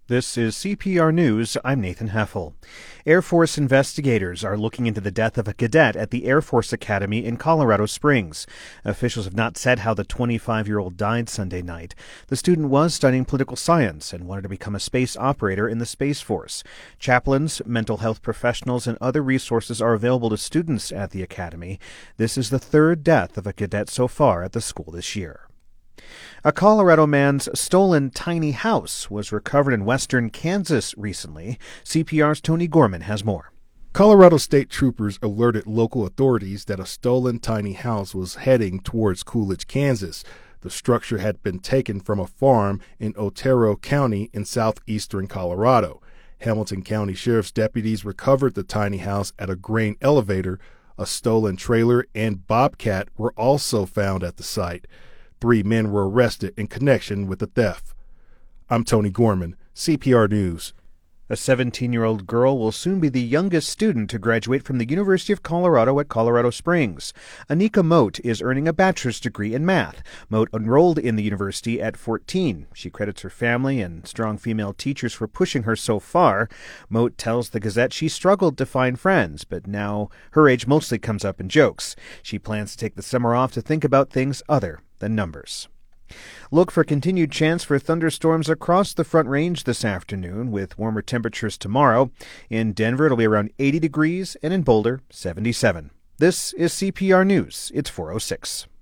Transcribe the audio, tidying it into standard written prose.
This is CPR News. I'm Nathan Heffel. Air Force investigators are looking into the death of a cadet at the Air Force Academy in Colorado Springs. Officials have not said how the 25-year-old died Sunday night. The student was studying political science and wanted to become a space operator in the Space Force. Chaplains, mental health professionals, and other resources are available to students at the academy. This is the third death of a cadet so far at the school this year. A Colorado man's stolen tiny house was recovered in western Kansas recently. CPR's Tony Gorman has more. Colorado state troopers alerted local authorities that a stolen tiny house was heading towards Coolidge, Kansas. The structure had been taken from a farm in Otero County in southeastern Colorado. Hamilton County Sheriff's deputies recovered the tiny house at a grain elevator. A stolen trailer and bobcat were also found at the site. 3 men were arrested in connection with the theft. I'm Tony Gorman, CPR News. A 17-year-old girl will soon be the youngest student to graduate from the University of Colorado at Colorado Springs. Anika Moat is earning a bachelor's degree in math. Moat enrolled in the university at 14. She credits her family and strong female teachers for pushing her so far. Moat tells the Gazette she struggled to find friends, but now her age mostly comes up in jokes. She plans to take the summer off to think about things other than numbers. Look for continued chance for thunderstorms across the Front Range this afternoon, with warmer temperatures tomorrow. In Denver, it'll be around 80 degrees, and in Boulder, 77. This is CPR News. It's 4:06.